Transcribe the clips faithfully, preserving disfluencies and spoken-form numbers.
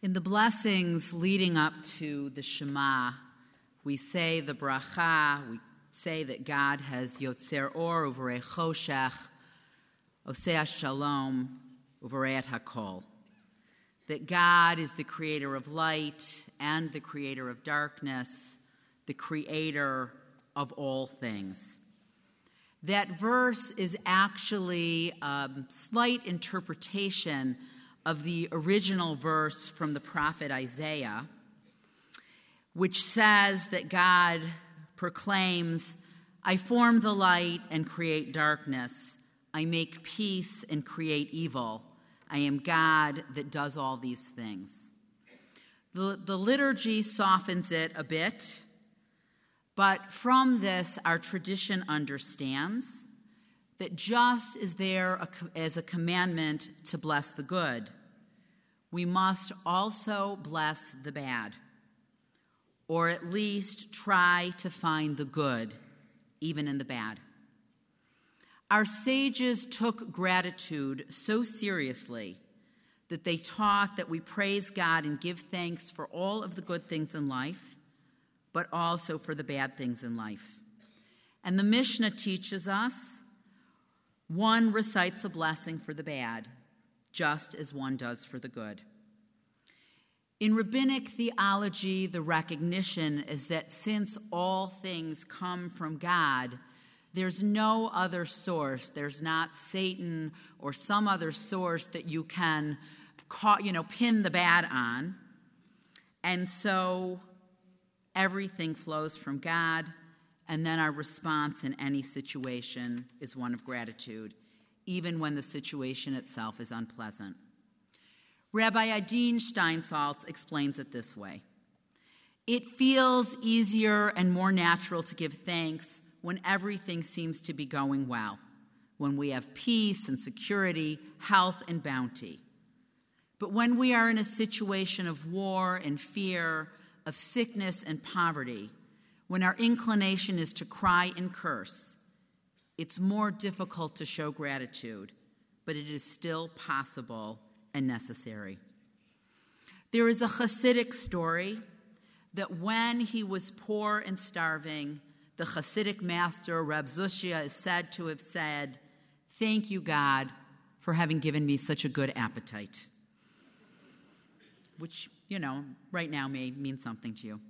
In the blessings leading up to the Shema, we say the bracha, we say that God has Yotzer Or uvarei choshech, Oseh Shalom uvarei et hakol. That God is the creator of light and the creator of darkness, the creator of all things. That verse is actually a slight interpretation of the original verse from the prophet Isaiah, which says that God proclaims, I form the light and create darkness. I make peace and create evil. I am God that does all these things. The, the liturgy softens it a bit, but from this, our tradition understands that just as there as a commandment to bless the good, we must also bless the bad, or at least try to find the good, even in the bad. Our sages took gratitude so seriously that they taught that we praise God and give thanks for all of the good things in life, but also for the bad things in life. And the Mishnah teaches us, one recites a blessing for the bad, just as one does for the good. In rabbinic theology, the recognition is that since all things come from God, there's no other source. There's not Satan or some other source that you can, you know, pin the bad on. And so everything flows from God, and then our response in any situation is one of gratitude, even when the situation itself is unpleasant. Rabbi Adin Steinsaltz explains it this way. It feels easier and more natural to give thanks when everything seems to be going well, when we have peace and security, health and bounty. But when we are in a situation of war and fear, of sickness and poverty, when our inclination is to cry and curse, it's more difficult to show gratitude, but it is still possible and necessary. There is a Hasidic story that when he was poor and starving, the Hasidic master, Reb Zushia, is said to have said, "Thank you, God, for having given me such a good appetite," which, you know, right now may mean something to you.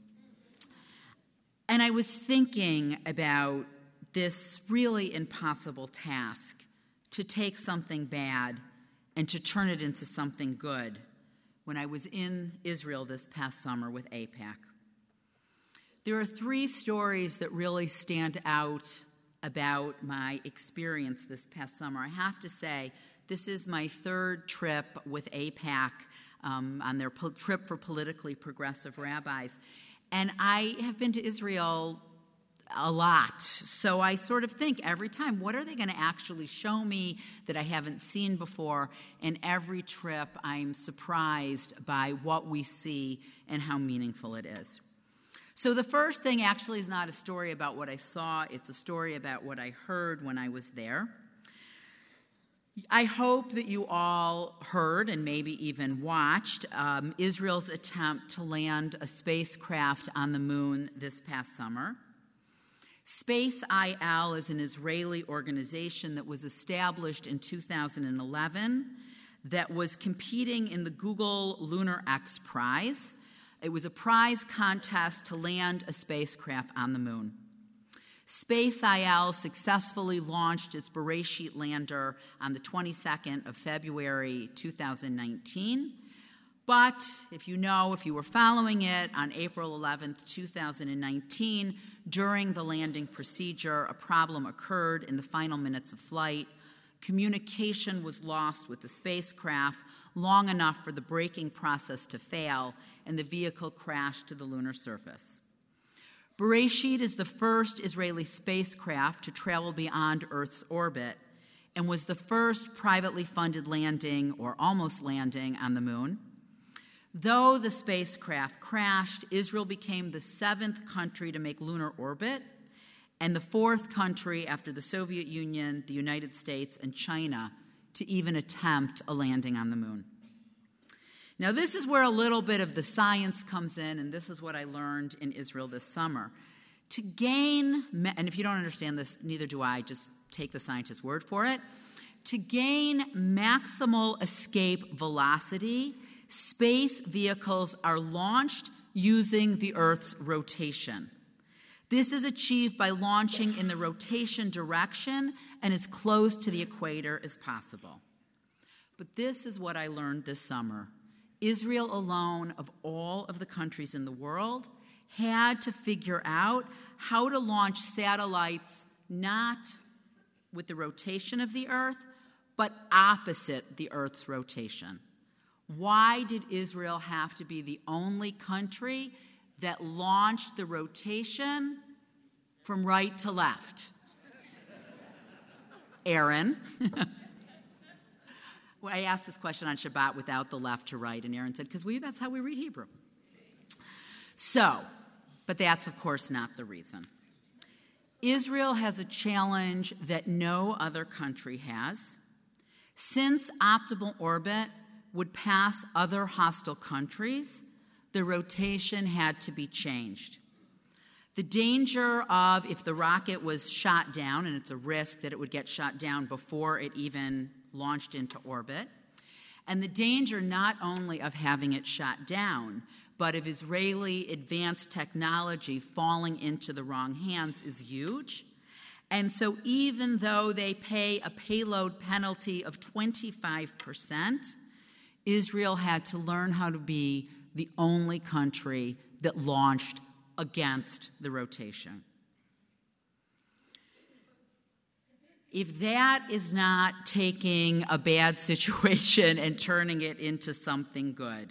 And I was thinking about this really impossible task to take something bad and to turn it into something good when I was in Israel this past summer with AIPAC. There are three stories that really stand out about my experience this past summer. I have to say, this is my third trip with AIPAC um, on their po- trip for politically progressive rabbis. And I have been to Israel a lot. So I sort of think every time, what are they going to actually show me that I haven't seen before? And every trip, I'm surprised by what we see and how meaningful it is. So the first thing actually is not a story about what I saw. It's a story about what I heard when I was there. I hope that you all heard and maybe even watched um, Israel's attempt to land a spacecraft on the moon this past summer. Space I L is an Israeli organization that was established in two thousand eleven that was competing in the Google Lunar X Prize. It was a prize contest to land a spacecraft on the moon. Space I L successfully launched its Beresheet lander on the twenty-second of February two thousand nineteen. But if you know, if you were following it, on April eleventh, two thousand nineteen, during the landing procedure, a problem occurred in the final minutes of flight. Communication was lost with the spacecraft long enough for the braking process to fail, and the vehicle crashed to the lunar surface. Beresheet is the first Israeli spacecraft to travel beyond Earth's orbit and was the first privately funded landing, or almost landing, on the moon. Though the spacecraft crashed, Israel became the seventh country to make lunar orbit and the fourth country after the Soviet Union, the United States, and China to even attempt a landing on the moon. Now, this is where a little bit of the science comes in, and this is what I learned in Israel this summer. To gain, and if you don't understand this, neither do I, just take the scientist's word for it. To gain maximal escape velocity, space vehicles are launched using the Earth's rotation. This is achieved by launching in the rotation direction and as close to the equator as possible. But this is what I learned this summer. Israel alone, of all of the countries in the world, had to figure out how to launch satellites not with the rotation of the Earth, but opposite the Earth's rotation. Why did Israel have to be the only country that launched the rotation from right to left? Aaron. Well, I asked this question on Shabbat without the left to right, and Aaron said, because we that's how we read Hebrew. So, but that's, of course, not the reason. Israel has a challenge that no other country has. Since optimal orbit would pass other hostile countries, the rotation had to be changed. The danger of if the rocket was shot down, and it's a risk that it would get shot down before it even launched into orbit, and the danger not only of having it shot down, but of Israeli advanced technology falling into the wrong hands is huge. And so even though they pay a payload penalty of twenty-five percent, Israel had to learn how to be the only country that launched against the rotation. If that is not taking a bad situation and turning it into something good.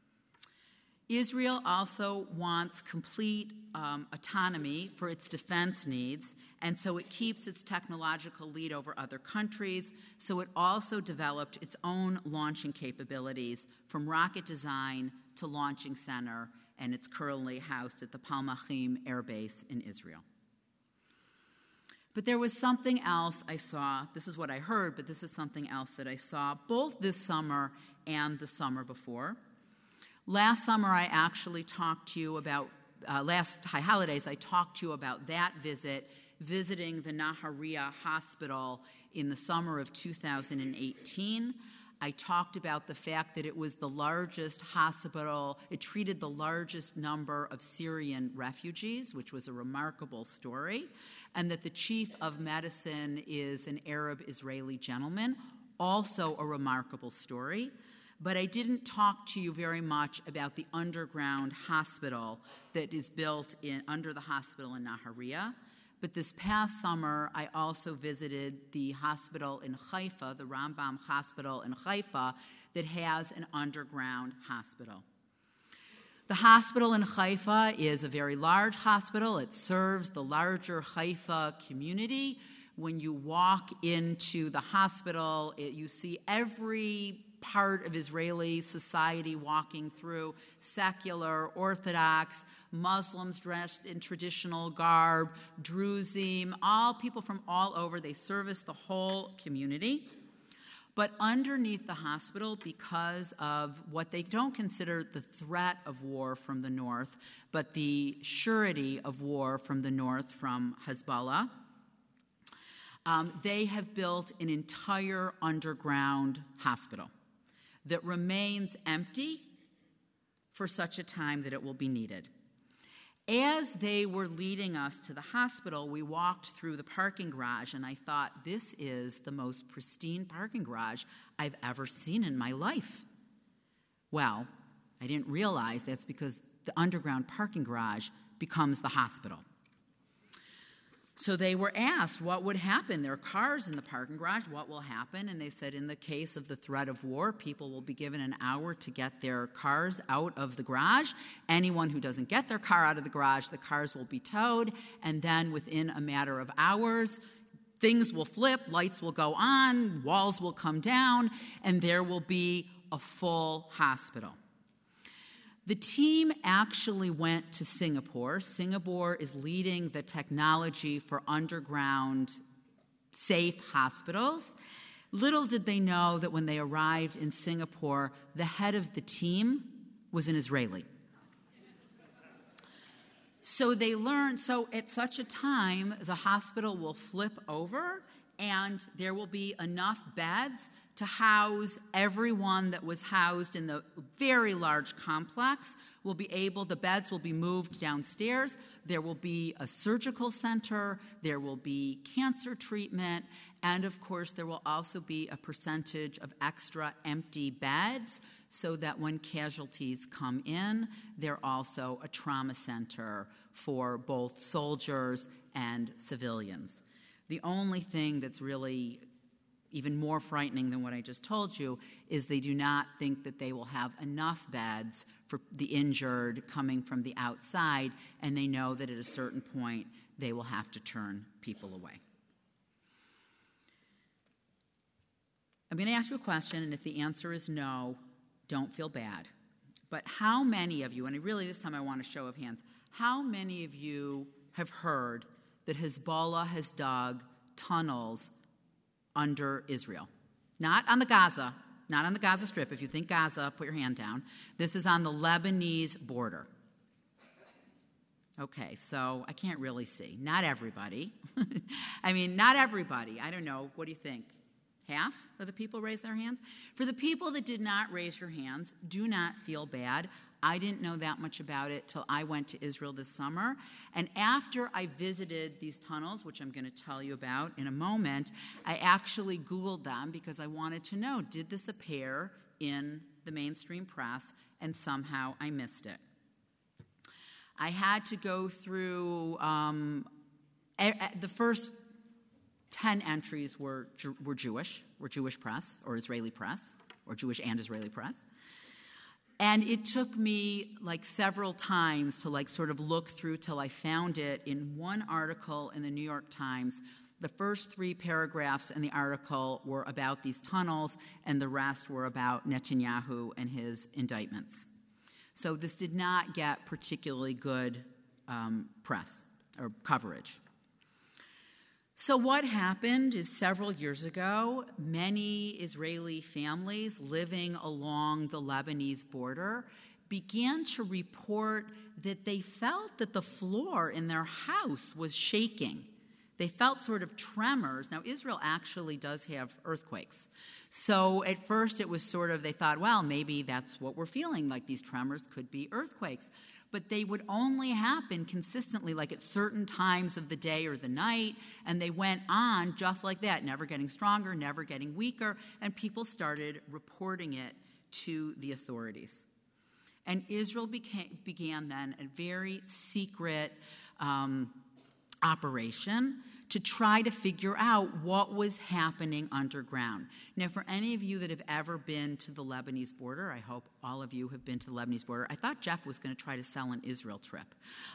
Israel also wants complete um, autonomy for its defense needs, and so it keeps its technological lead over other countries, so it also developed its own launching capabilities from rocket design to launching center, and it's currently housed at the Palmachim Air Base in Israel. But there was something else I saw. This is what I heard, but this is something else that I saw both this summer and the summer before. Last summer, I actually talked to you about, uh, last High Holidays, I talked to you about that visit, visiting the Nahariya Hospital in the summer of two thousand eighteen. I talked about the fact that it was the largest hospital, it treated the largest number of Syrian refugees, which was a remarkable story, and that the chief of medicine is an Arab-Israeli gentleman, also a remarkable story. But I didn't talk to you very much about the underground hospital that is built in under the hospital in Nahariya. But this past summer, I also visited the hospital in Haifa, the Rambam Hospital in Haifa, that has an underground hospital. The hospital in Haifa is a very large hospital. It serves the larger Haifa community. When you walk into the hospital, it, you see every part of Israeli society walking through, secular, Orthodox, Muslims dressed in traditional garb, Druzim, all people from all over. They service the whole community. But underneath the hospital, because of what they don't consider the threat of war from the north, but the surety of war from the north from Hezbollah, um, they have built an entire underground hospital that remains empty for such a time that it will be needed. As they were leading us to the hospital, we walked through the parking garage, and I thought, this is the most pristine parking garage I've ever seen in my life. Well, I didn't realize that's because the underground parking garage becomes the hospital. So they were asked what would happen. There are cars in the parking garage. What will happen? And they said in the case of the threat of war, people will be given an hour to get their cars out of the garage. Anyone who doesn't get their car out of the garage, the cars will be towed. And then within a matter of hours, things will flip, lights will go on, walls will come down, and there will be a full hospital. The team actually went to Singapore. Singapore is leading the technology for underground safe hospitals. Little did they know that when they arrived in Singapore, the head of the team was an Israeli. So they learned, so at such a time, the hospital will flip over and there will be enough beds to house everyone that was housed in the very large complex. Will be able, the beds will be moved downstairs. There will be a surgical center. There will be cancer treatment. And of course, there will also be a percentage of extra empty beds so that when casualties come in, they're also a trauma center for both soldiers and civilians. The only thing that's really even more frightening than what I just told you is they do not think that they will have enough beds for the injured coming from the outside, and they know that at a certain point they will have to turn people away. I'm going to ask you a question, and if the answer is no, don't feel bad. But how many of you, and really this time I want a show of hands, how many of you have heard that Hezbollah has dug tunnels under Israel? Not on the Gaza, not on the Gaza Strip. If you think Gaza, put your hand down. This is on the Lebanese border. Okay, so I can't really see. Not everybody. I mean, not everybody. I don't know. What do you think? Half of the people raised their hands? For the people that did not raise your hands, do not feel bad. I didn't know that much about it till I went to Israel this summer. And after I visited these tunnels, which I'm going to tell you about in a moment, I actually Googled them because I wanted to know, did this appear in the mainstream press? And somehow I missed it. I had to go through, um, a, a, the first ten entries were, were Jewish, were Jewish press or Israeli press, or Jewish and Israeli press. And it took me like several times to like sort of look through till I found it in one article in the New York Times. The first three paragraphs in the article were about these tunnels, and the rest were about Netanyahu and his indictments. So this did not get particularly good um, press or coverage. So what happened is several years ago, many Israeli families living along the Lebanese border began to report that they felt that the floor in their house was shaking. They felt sort of tremors. Now, Israel actually does have earthquakes. So at first it was sort of, they thought, well, maybe that's what we're feeling, like these tremors could be earthquakes. But they would only happen consistently, like at certain times of the day or the night, and they went on just like that, never getting stronger, never getting weaker, and people started reporting it to the authorities. And Israel became, began then a very secret um, operation to try to figure out what was happening underground. Now, for any of you that have ever been to the Lebanese border, I hope all of you have been to the Lebanese border. I thought Jeff was going to try to sell an Israel trip,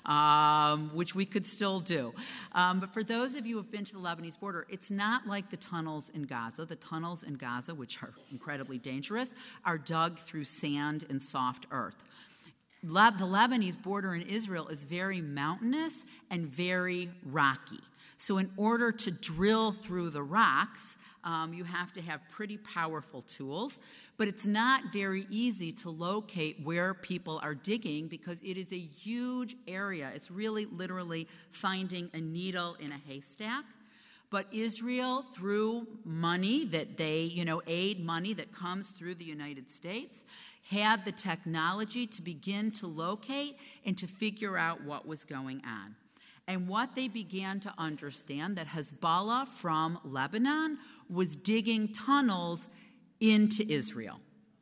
um, which we could still do. Um, but for those of you who have been to the Lebanese border, it's not like the tunnels in Gaza. The tunnels in Gaza, which are incredibly dangerous, are dug through sand and soft earth. The Lebanese border in Israel is very mountainous and very rocky. So in order to drill through the rocks, um, you have to have pretty powerful tools, but it's not very easy to locate where people are digging because it is a huge area. It's really literally finding a needle in a haystack. But Israel, through money that they, you know, aid money that comes through the United States, had the technology to begin to locate and to figure out what was going on. And what they began to understand, that Hezbollah from Lebanon was digging tunnels into Israel.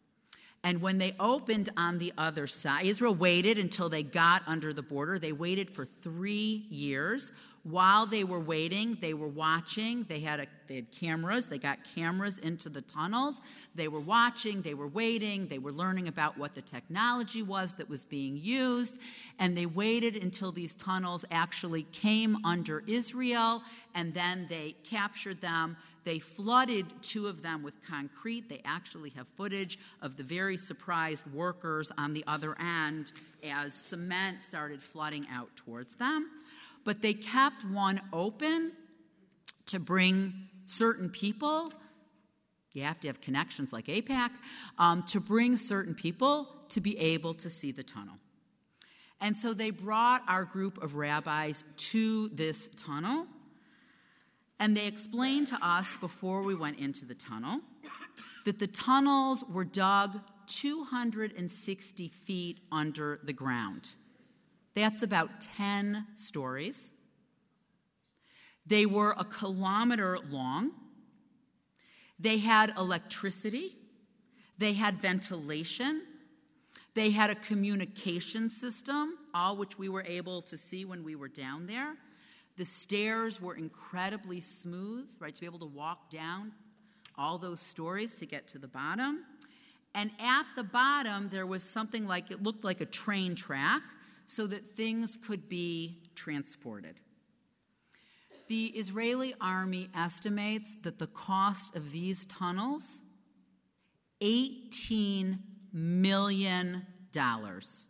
And when they opened on the other side, Israel waited until they got under the border. They waited for three years. While they were waiting, they were watching. They had, a, they had cameras. They got cameras into the tunnels. They were watching. They were waiting. They were learning about what the technology was that was being used. And they waited until these tunnels actually came under Israel, and then they captured them. They flooded two of them with concrete. They actually have footage of the very surprised workers on the other end as cement started flooding out towards them. But they kept one open to bring certain people You have to have connections like AIPAC um, to bring certain people to be able to see the tunnel. And so they brought our group of rabbis to this tunnel, and they explained to us before we went into the tunnel that the tunnels were dug two hundred sixty feet under the ground. That's about ten stories. They were a kilometer long. They had electricity. They had ventilation. They had a communication system, all which we were able to see when we were down there. The stairs were incredibly smooth, right, to be able to walk down all those stories to get to the bottom. And at the bottom, there was something like, it looked like a train track so that things could be transported. The Israeli army estimates that the cost of these tunnels, eighteen million dollars.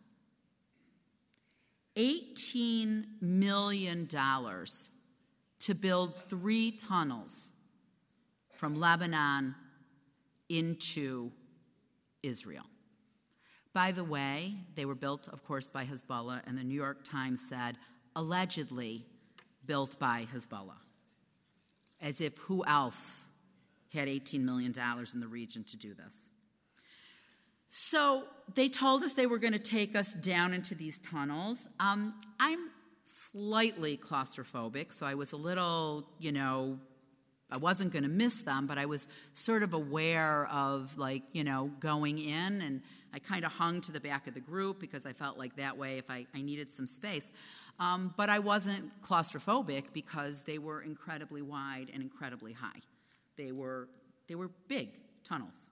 eighteen million dollars to build three tunnels from Lebanon into Israel. By the way, they were built, of course, by Hezbollah, and the New York Times said, allegedly built by Hezbollah, as if who else had eighteen million dollars in the region to do this. So they told us they were going to take us down into these tunnels. Um, I'm slightly claustrophobic, so I was a little, you know, I wasn't going to miss them, but I was sort of aware of, like, you know, going in, and I kind of hung to the back of the group because I felt like that way if I, I needed some space. Um, but I wasn't claustrophobic because they were incredibly wide and incredibly high. They were, they were big tunnels.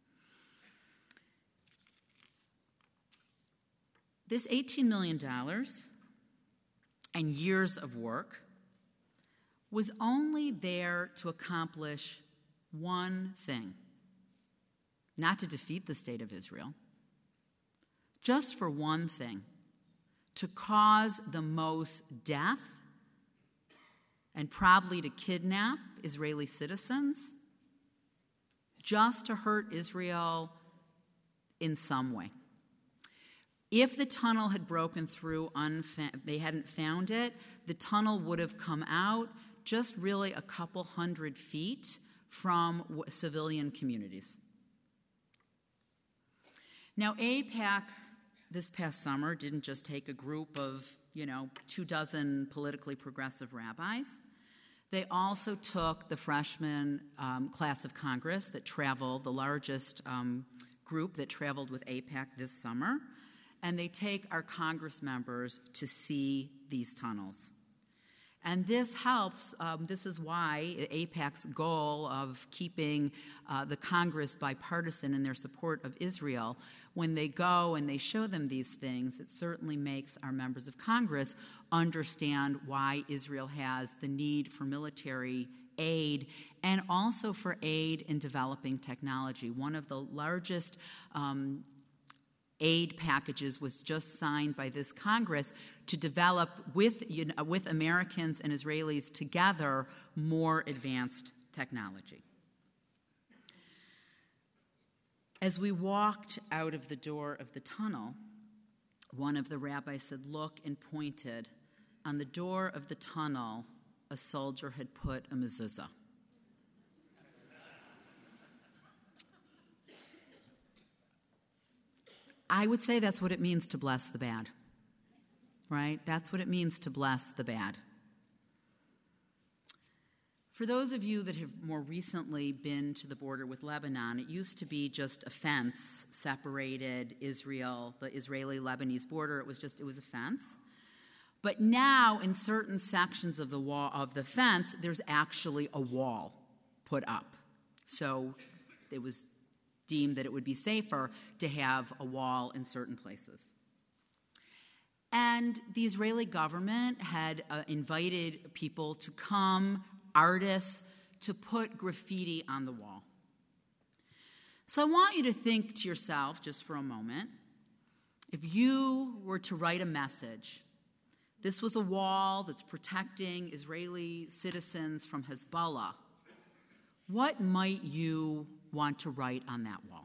This eighteen million dollars and years of work was only there to accomplish one thing, not to defeat the state of Israel, just for one thing, to cause the most death and probably to kidnap Israeli citizens, just to hurt Israel in some way. If the tunnel had broken through, unfa- they hadn't found it, the tunnel would have come out just really a couple hundred feet from w- civilian communities. Now, AIPAC this past summer didn't just take a group of, you know, two dozen politically progressive rabbis. They also took the freshman um, class of Congress that traveled, the largest um, group that traveled with AIPAC this summer, and they take our Congress members to see these tunnels. And this helps, um, this is why AIPAC's goal of keeping uh, the Congress bipartisan in their support of Israel, when they go and they show them these things, it certainly makes our members of Congress understand why Israel has the need for military aid and also for aid in developing technology. One of the largest um, aid packages was just signed by this Congress to develop with, you know, with Americans and Israelis together more advanced technology. As we walked out of the door of the tunnel, one of the rabbis said, "Look," and pointed. On the door of the tunnel, a soldier had put a mezuzah. I would say that's what it means to bless the bad, right? That's what it means to bless the bad. For those of you that have more recently been to the border with Lebanon, it used to be just a fence separated Israel, the Israeli-Lebanese border. It was just, it was a fence. But now, in certain sections of the wall of the fence, there's actually a wall put up. So it was deemed that it would be safer to have a wall in certain places. And the Israeli government had uh, invited people to come, artists, to put graffiti on the wall. So I want you to think to yourself, just for a moment, if you were to write a message, this was a wall that's protecting Israeli citizens from Hezbollah, what might you want to write on that wall?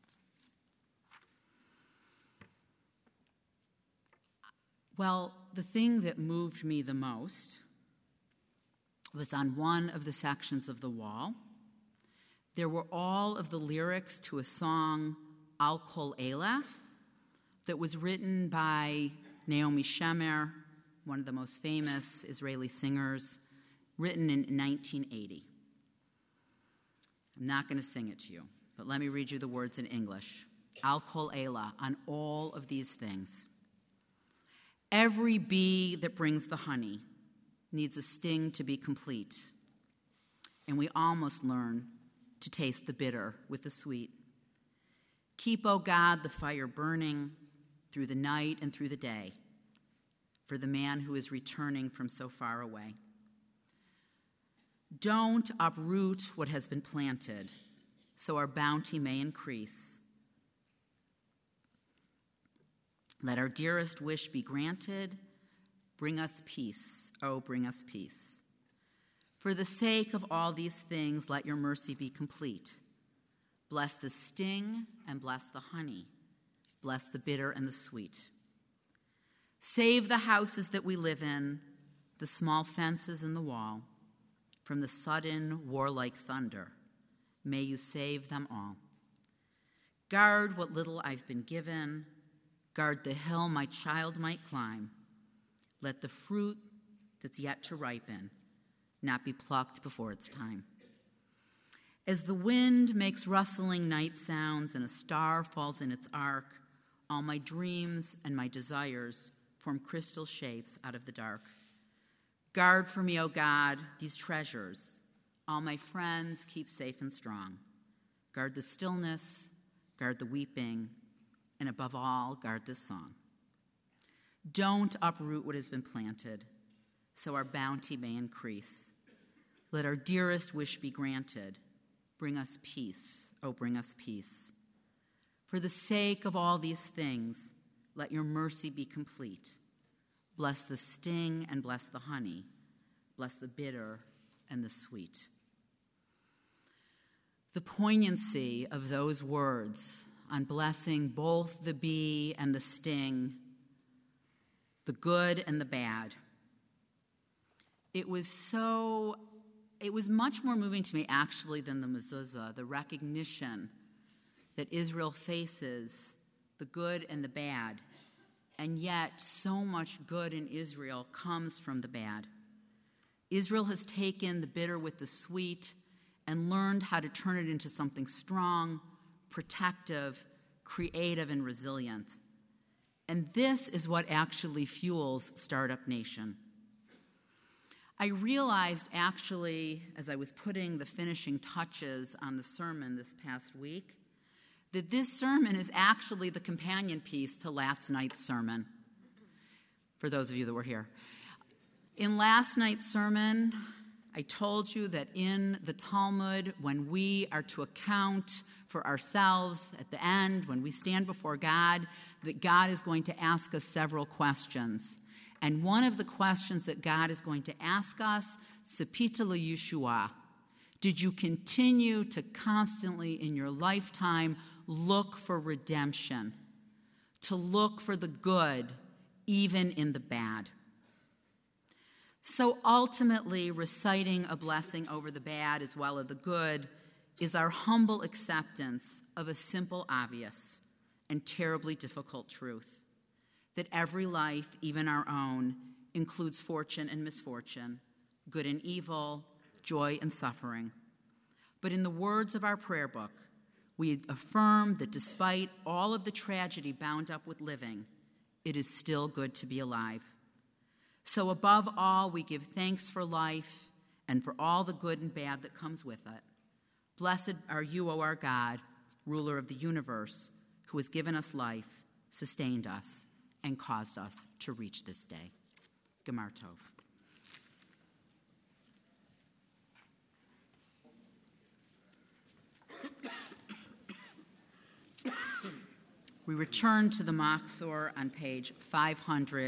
Well, the thing that moved me the most was on one of the sections of the wall. There were all of the lyrics to a song, Al Kol Elah, that was written by Naomi Shemer, one of the most famous Israeli singers, written in nineteen eighty. I'm not going to sing it to you, but let me read you the words in English. Al Kol Elah, on all of these things. Every bee that brings the honey needs a sting to be complete, and we almost learn to taste the bitter with the sweet. Keep, O God, the fire burning through the night and through the day for the man who is returning from so far away. Don't uproot what has been planted so our bounty may increase. Let our dearest wish be granted. Bring us peace, oh, bring us peace. For the sake of all these things, let your mercy be complete. Bless the sting and bless the honey. Bless the bitter and the sweet. Save the houses that we live in, the small fences in the wall, from the sudden warlike thunder. May you save them all. Guard what little I've been given. Guard the hill my child might climb. Let the fruit that's yet to ripen not be plucked before its time. As the wind makes rustling night sounds and a star falls in its arc, all my dreams and my desires form crystal shapes out of the dark. Guard for me, O God, these treasures. All my friends keep safe and strong. Guard the stillness, guard the weeping, and above all, guard this song. Don't uproot what has been planted, so our bounty may increase. Let our dearest wish be granted. Bring us peace, oh, bring us peace. For the sake of all these things, let your mercy be complete. Bless the sting and bless the honey. Bless the bitter and the sweet. The poignancy of those words on blessing both the bee and the sting, the good and the bad. It was so, it was much more moving to me actually than the mezuzah, the recognition that Israel faces the good and the bad, and yet so much good in Israel comes from the bad. Israel has taken the bitter with the sweet and learned how to turn it into something strong, protective, creative, and resilient. And this is what actually fuels Startup Nation. I realized actually, as I was putting the finishing touches on the sermon this past week, that this sermon is actually the companion piece to last night's sermon, for those of you that were here. In last night's sermon, I told you that in the Talmud, when we are to account for ourselves at the end, when we stand before God, that God is going to ask us several questions. And one of the questions that God is going to ask us, Tzipita LeYeshua, did you continue to constantly in your lifetime look for redemption, to look for the good, even in the bad? So ultimately, reciting a blessing over the bad as well as the good is our humble acceptance of a simple, obvious, and terribly difficult truth, that every life, even our own, includes fortune and misfortune, good and evil, joy and suffering. But in the words of our prayer book, we affirm that despite all of the tragedy bound up with living, it is still good to be alive. So above all, we give thanks for life and for all the good and bad that comes with it. Blessed are you, O our God, ruler of the universe, who has given us life, sustained us, and caused us to reach this day. Gemar Tov. We return to the Machzor on page five hundred.